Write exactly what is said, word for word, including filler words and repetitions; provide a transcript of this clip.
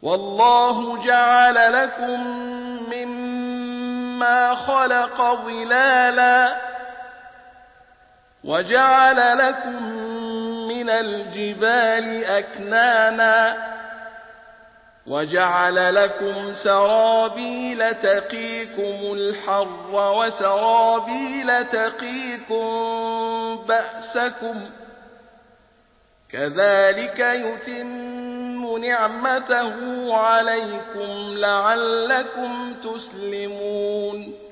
والله جعل لكم مما خلق ظلالا وجعل لكم من الجبال أكنانا وجعل لكم سرابيل تقيكم الحر وسرابيل تقيكم بأسكم كذلك يتم نعمته عليكم لعلكم تسلمون